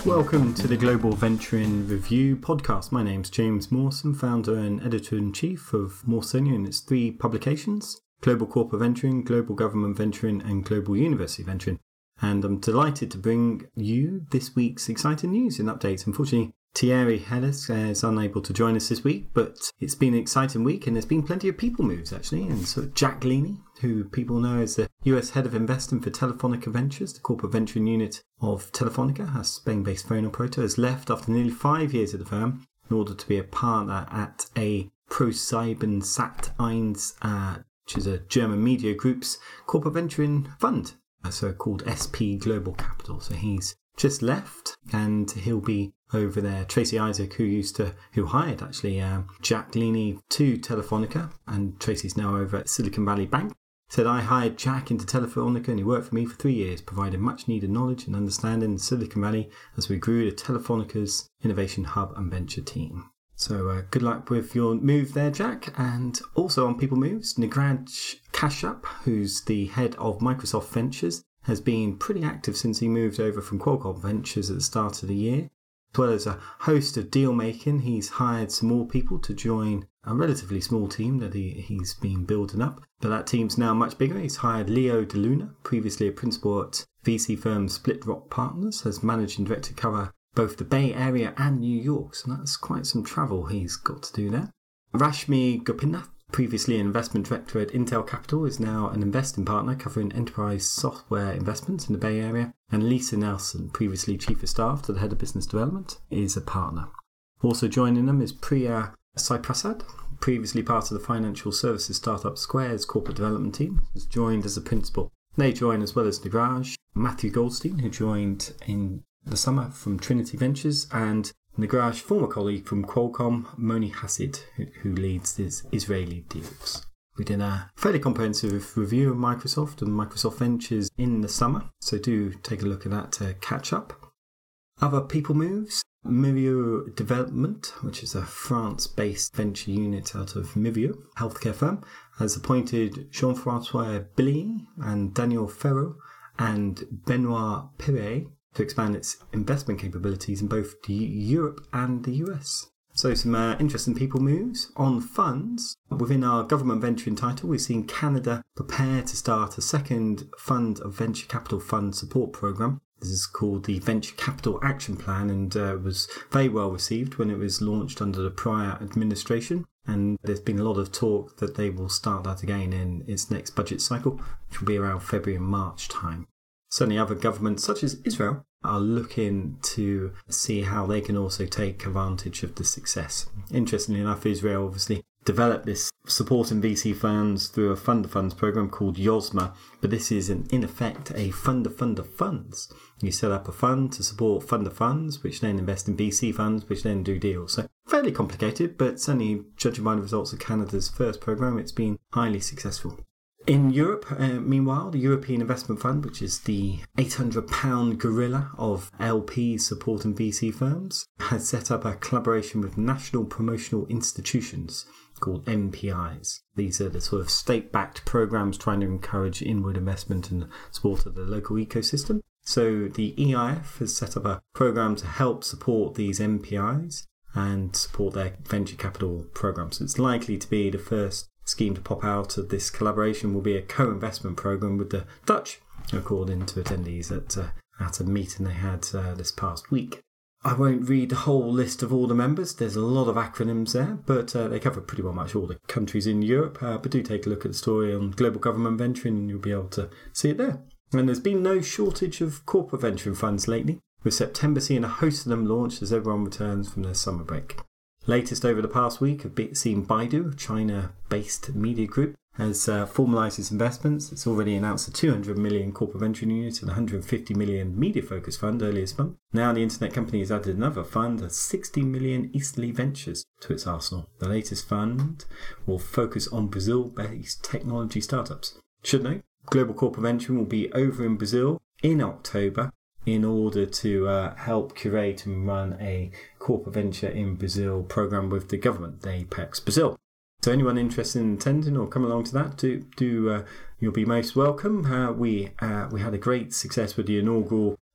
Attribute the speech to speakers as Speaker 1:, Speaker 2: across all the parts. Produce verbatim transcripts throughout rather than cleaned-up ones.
Speaker 1: Welcome to the Global Venturing Review podcast. My name's James Mawson, founder and editor-in-chief of Mawsonia and its three publications, Global Corporate Venturing, Global Government Venturing and Global University Venturing. And I'm delighted to bring you this week's exciting news and updates. Unfortunately, Thierry Hellas is unable to join us this week, but it's been an exciting week and there's been plenty of people moves actually. And so Jack Leaney, who people know as the U S head of investing for Telefonica Ventures, the corporate venturing unit of Telefonica, a Spain-based phone operator, has left after nearly five years at the firm in order to be a partner at a ProSieben Sat eins, uh, which is a German media group's corporate venturing fund, so called S P Global Capital. So he's just left and he'll be over there. Tracy Isaac, who used to, who hired actually uh, Jack Leaney to Telefonica, and Tracy's now over at Silicon Valley Bank, said, I hired Jack into Telefonica and he worked for me for three years, providing much needed knowledge and understanding in Silicon Valley as we grew to Telefonica's innovation hub and venture team. So uh, good luck with your move there, Jack. And also on People Moves, Neeraj Kashyap, who's the head of Microsoft Ventures, has been pretty active since he moved over from Qualcomm Ventures at the start of the year. As well as a host of deal making, he's hired some more people to join a relatively small team that he, he's been building up. But that team's now much bigger. He's hired Leo De Luna, previously a principal at V C firm Split Rock Partners, as managing director to cover both the Bay Area and New York. So that's quite some travel he's got to do there. Rashmi Gopinath, previously an investment director at Intel Capital, is now an investing partner covering enterprise software investments in the Bay Area. And Lisa Nelson, previously chief of staff to the head of business development, is a partner. Also joining them is Priya Saiprasad, previously part of the financial services startup Square's corporate development team, has joined as a principal. They join as well as Neeraj, Matthew Goldstein, who joined in the summer from Trinity Ventures, and Neeraj, former colleague from Qualcomm, Moni Hasid, who, who leads his Israeli deals. We did a fairly comprehensive review of Microsoft and Microsoft Ventures in the summer, so do take a look at that to catch up. Other people moves. Mivio Development, which is a France-based venture unit out of Mivio, healthcare firm, has appointed Jean-François Billy and Daniel Ferro and Benoit Perret to expand its investment capabilities in both Europe and the U S. So some uh, interesting people moves. On funds, within our government venturing title, we've seen Canada prepare to start a second fund of venture capital fund support program. This is called the Venture Capital Action Plan and uh, was very well received when it was launched under the prior administration. And there's been a lot of talk that they will start that again in its next budget cycle, which will be around February and March time. Certainly other governments, such as Israel, are looking to see how they can also take advantage of the success. Interestingly enough, Israel obviously developed this supporting V C funds through a fund of funds program called Yozma, but this is in, in effect a fund of fund of funds. You set up a fund to support fund of funds, which then invest in V C funds, which then do deals. So fairly complicated, but certainly judging by the results of Canada's first program, it's been highly successful. In Europe, uh, meanwhile, the European Investment Fund, which is the eight hundred pound gorilla of L Ps supporting V C firms, has set up a collaboration with national promotional institutions called N P Is. These are the sort of state-backed programs trying to encourage inward investment and support of the local ecosystem. So the E I F has set up a program to help support these N P Is and support their venture capital programs. So it's likely to be the first scheme to pop out of this collaboration will be a co-investment program with the Dutch, according to attendees at, uh, at a meeting they had uh, this past week. I won't read the whole list of all the members. There's a lot of acronyms there, but uh, they cover pretty well much all the countries in Europe. Uh, but do take a look at the story on global government venturing and you'll be able to see it there. And there's been no shortage of corporate venturing funds lately, with September seeing a host of them launched as everyone returns from their summer break. Latest over the past week have seen Baidu, a China-based media group, has uh, formalised its investments. It's already announced a two hundred million corporate venturing unit and one hundred fifty million media-focused fund earlier this month. Now the internet company has added another fund, a sixty million Easterly Ventures, to its arsenal. The latest fund will focus on Brazil-based technology startups. Should note, Global Corporate Venturing will be over in Brazil in October in order to uh, help curate and run a corporate venture in Brazil program with the government, the Apex Brazil. So anyone interested in attending or come along to that, do do uh, you'll be most welcome. Uh, we uh, we had a great success with the inaugural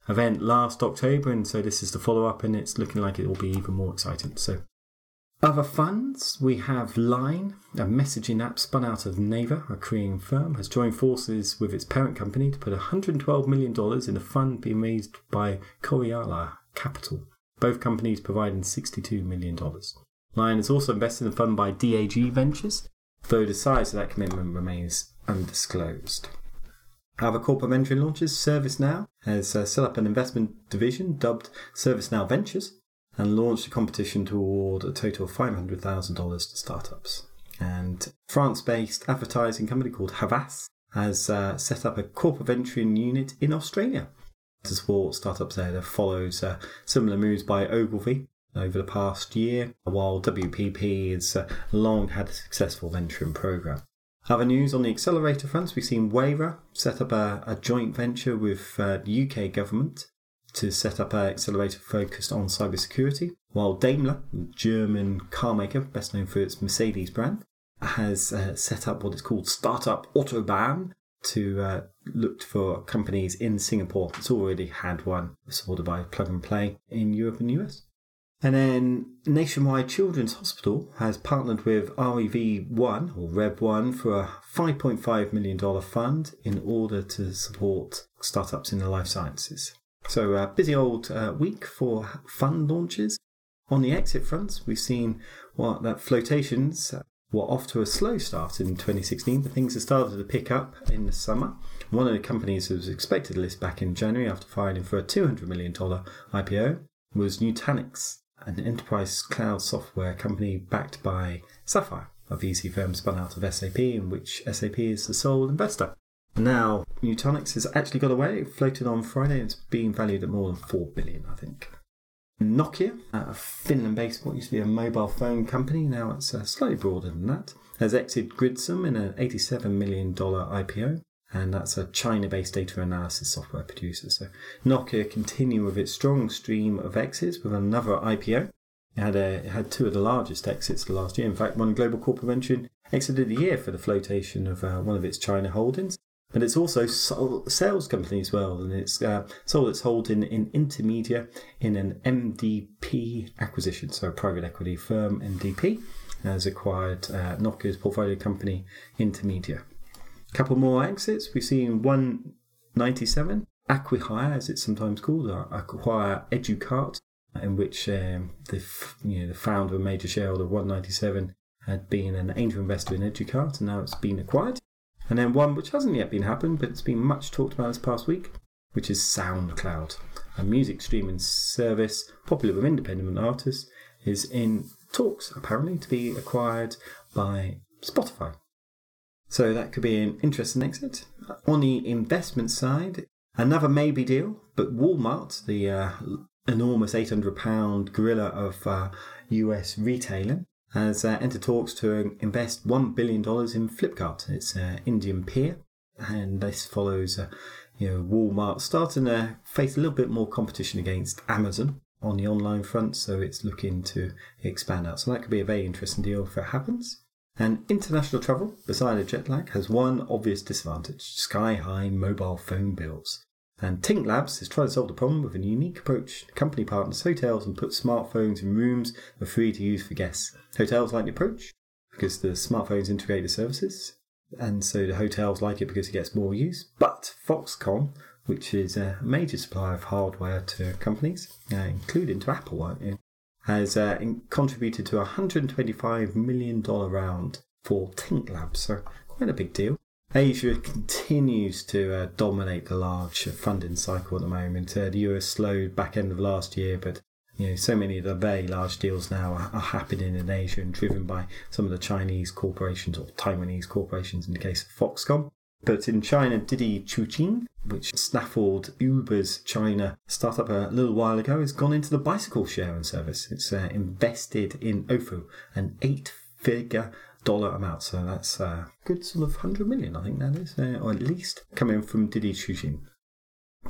Speaker 1: event last October, and so this is the follow-up, and it's looking like it will be even more exciting. So, other funds, we have Line, a messaging app spun out of Naver, a Korean firm, has joined forces with its parent company to put one hundred twelve million dollars in a fund being raised by Koreala Capital, both companies providing sixty-two million dollars. Line has also invested in a fund by D A G Ventures, though the size of that commitment remains undisclosed. Other corporate venture launches, ServiceNow has uh, set up an investment division dubbed ServiceNow Ventures and launched a competition to award a total of five hundred thousand dollars to startups. And France-based advertising company called Havas has uh, set up a corporate venturing unit in Australia to support startups there. That follows uh, similar moves by Ogilvy over the past year, while W P P has uh, long had a successful venturing program. Other news on the accelerator fronts, we've seen Wayra set up a, a joint venture with uh, the U K government to set up an accelerator focused on cybersecurity, while Daimler, the German car maker, best known for its Mercedes brand, has uh, set up what is called Startup Autobahn to uh, look for companies in Singapore. It's already had one supported by Plug and Play in Europe and U S. And then Nationwide Children's Hospital has partnered with R E V one, or Rev one, for a five point five million dollars fund in order to support startups in the life sciences. So a busy old uh, week for fund launches. On the exit fronts, we've seen what that flotations were off to a slow start in twenty sixteen, but things have started to pick up in the summer. One of the companies that was expected to list back in January after filing for a two hundred million dollars I P O was Nutanix, an enterprise cloud software company backed by Sapphire, a V C firm spun out of S A P, in which S A P is the sole investor. Now, Nutanix has actually got away. It floated on Friday. It's being valued at more than four billion dollars, I think. Nokia, a Finland-based, what used to be a mobile phone company, now it's uh, slightly broader than that, has exited Gridsum in an eighty-seven million dollars I P O, and that's a China-based data analysis software producer. So Nokia continue with its strong stream of exits with another I P O. It had, a, it had two of the largest exits the last year. In fact, one global corporate venture exited the year for the flotation of uh, one of its China holdings. But it's also sold, sales company as well, and it's uh, sold its holding in Intermedia in an M D P acquisition. So a private equity firm, M D P, has acquired uh, Nokia's portfolio company, Intermedia. A couple more exits. We've seen one ninety-seven, Acquihire, as it's sometimes called, or acquire Educart, in which um, the you know the founder and major shareholder of one ninety-seven had been an angel investor in Educart, and now it's been acquired. And then one which hasn't yet been happened, but it's been much talked about this past week, which is SoundCloud, a music streaming service popular with independent artists, is in talks apparently to be acquired by Spotify. So that could be an interesting exit. On the investment side, another maybe deal, but Walmart, the uh, enormous eight hundred pound gorilla of uh, U S retailing, has uh, entered talks to invest one billion dollars in Flipkart. It's an Indian peer, and this follows uh, you know, Walmart starting to face a little bit more competition against Amazon on the online front, so it's looking to expand out. So that could be a very interesting deal if it happens. And international travel, beside a jet lag, has one obvious disadvantage: sky-high mobile phone bills. And Tink Labs is trying to solve the problem with a unique approach. The company partners hotels and puts smartphones in rooms that are free to use for guests. Hotels like the approach because the smartphones integrate the services, and so the hotels like it because it gets more use. But Foxconn, which is a major supplier of hardware to companies, uh, including to Apple, has uh, contributed to a one hundred twenty-five million dollars round for Tink Labs, so quite a big deal. Asia continues to uh, dominate the large funding cycle at the moment. Uh, the U S slowed back end of last year, but you know, so many of the very large deals now are, are happening in Asia and driven by some of the Chinese corporations or Taiwanese corporations in the case of Foxconn. But in China, Didi Chuxing, which snaffled Uber's China startup a little while ago, has gone into the bicycle sharing service. It's uh, invested in Ofo, an eight-figure dollar amount. So that's a good sort of one hundred million, I think that is, uh, or at least coming from Didi Chuxing.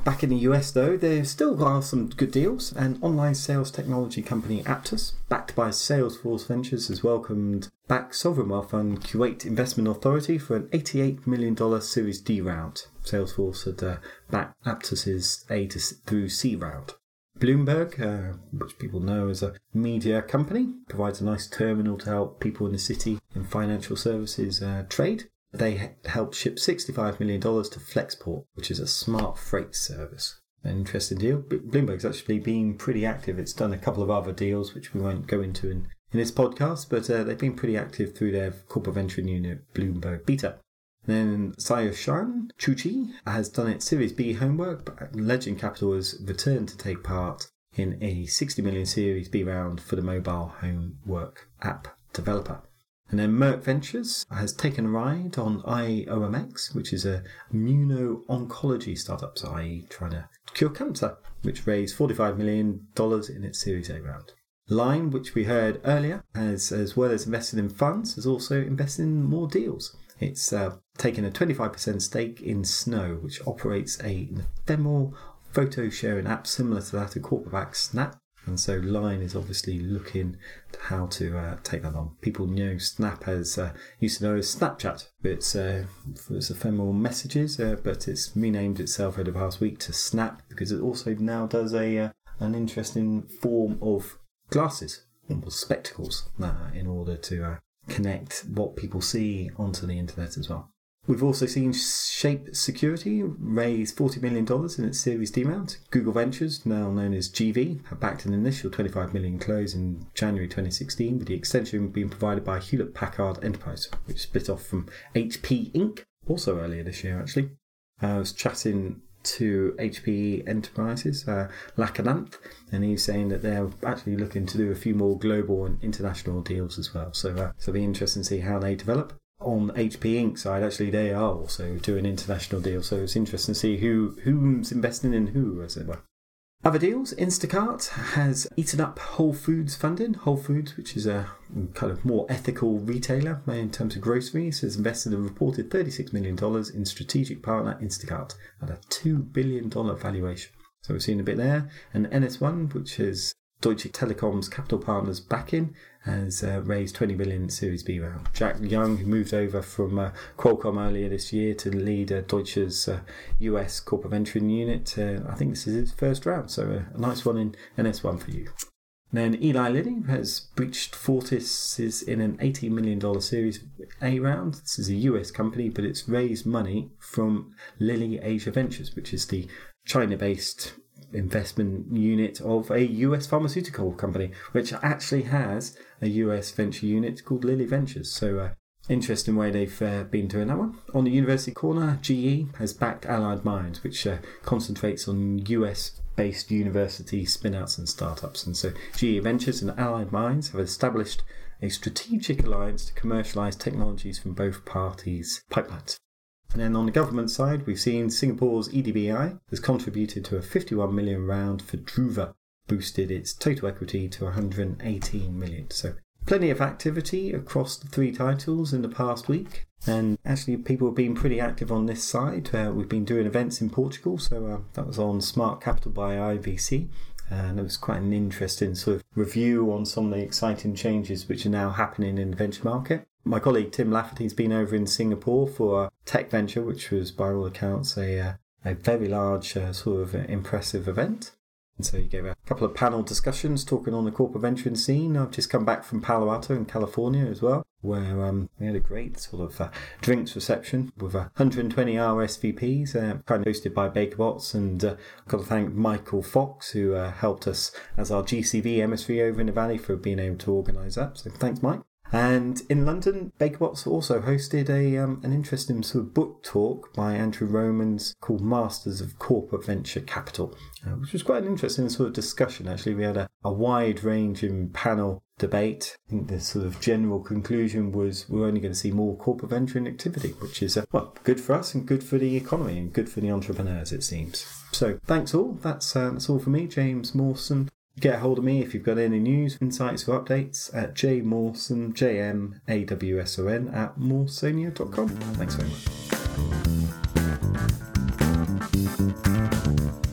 Speaker 1: Back in the U S though, there still are some good deals. An online sales technology company, Aptus, backed by Salesforce Ventures, has welcomed back sovereign wealth fund Kuwait Investment Authority for an eighty-eight million dollars Series D round. Salesforce had uh, backed Aptus's A to through C round. Bloomberg, uh, which people know as a media company, provides a nice terminal to help people in the city in financial services uh, trade. They helped ship sixty-five million dollars to Flexport, which is a smart freight service. An interesting deal. Bloomberg's actually been pretty active. It's done a couple of other deals, which we won't go into in, in this podcast, but uh, they've been pretty active through their corporate venturing unit, Bloomberg Beta. Then Sayoshan Chuchi has done its Series B homework, but Legend Capital has returned to take part in a sixty million dollars Series B round for the mobile homework app developer. And then Merck Ventures has taken a ride on I O M X, which is a immuno-oncology startup, so that is trying to cure cancer, which raised forty-five million dollars in its Series A round. Line, which we heard earlier, has, as well as invested in funds, has also invested in more deals. It's uh, taken a twenty-five percent stake in Snow, which operates a ephemeral photo sharing app similar to that of corporate-backed Snap. And so Line is obviously looking at how to uh, take that on. People know Snap as uh, used to know as Snapchat. It's, uh, it's ephemeral messages, uh, but it's renamed itself over the past week to Snap because it also now does a uh, an interesting form of glasses, or spectacles, uh, in order to uh, connect what people see onto the internet as well. We've also seen Shape Security raise forty million dollars in its Series D round. Google Ventures, now known as G V, have backed an initial twenty-five million dollars close in January twenty sixteen, with the extension being provided by Hewlett Packard Enterprise, which split off from H P Incorporated, also earlier this year actually. I was chatting to H P Enterprises, uh, Lakananth, and he's saying that they're actually looking to do a few more global and international deals as well. So, uh, so it'll be interesting to see how they develop. On H P Incorporated side, actually, they are also doing international deals, so it's interesting to see who who's investing in who, as it were. Other deals, Instacart has eaten up Whole Foods funding. Whole Foods, which is a kind of more ethical retailer in terms of groceries, has invested a reported thirty-six million dollars in strategic partner Instacart at a two billion dollars valuation. So we've seen a bit there. And N S one, which is Deutsche Telekom's capital partners backing, has uh, raised twenty billion dollars Series B round. Jack Young, who moved over from uh, Qualcomm earlier this year to lead uh, Deutsche's uh, U S corporate venturing unit, uh, I think this is his first round, so uh, a nice one in N S one for you. Then Eli Lilly has breached Fortis in an eighteen million dollars Series A round. This is a U S company, but it's raised money from Lilly Asia Ventures, which is the China-based investment unit of a U S pharmaceutical company, which actually has a U S venture unit called Lilly Ventures. So uh, interesting way they've uh, been doing that one. On the university corner, G E has backed Allied Minds, which uh, concentrates on U S-based university spin-outs and startups. And so G E Ventures and Allied Minds have established a strategic alliance to commercialise technologies from both parties' pipelines. And then on the government side, we've seen Singapore's E D B I has contributed to a fifty-one million round for Druva, boosted its total equity to one hundred eighteen million. So plenty of activity across the three titles in the past week. And actually people have been pretty active on this side. Uh, we've been doing events in Portugal, so uh, that was on Smart Capital by I V C. And it was quite an interesting sort of review on some of the exciting changes which are now happening in the venture market. My colleague Tim Lafferty's been over in Singapore for a tech venture, which was by all accounts a, a very large uh, sort of impressive event. And so he gave a couple of panel discussions talking on the corporate venturing scene. I've just come back from Palo Alto in California as well, where um, we had a great sort of uh, drinks reception with one hundred twenty R S V Ps, uh, kind of hosted by BakerBots. And uh, I've got to thank Michael Fox, who uh, helped us as our G C V M S V over in the Valley, for being able to organise that. So thanks, Mike. And in London, BakerBots also hosted a um, an interesting sort of book talk by Andrew Romans called Masters of Corporate Venture Capital, uh, which was quite an interesting sort of discussion. Actually, we had a, a wide-ranging panel debate. I think the sort of general conclusion was we're only going to see more corporate venturing activity, which is, uh, well, good for us and good for the economy and good for the entrepreneurs, it seems. So thanks all. That's, uh, that's all for me, James Mawson. Get a hold of me if you've got any news, insights or updates at jmawson, J M A W S O N, at mawsonia dot com. Thanks very much.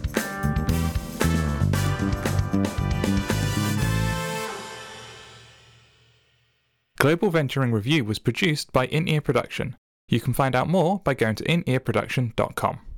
Speaker 2: Global Venturing Review was produced by In-Ear Production. You can find out more by going to in ear production dot com.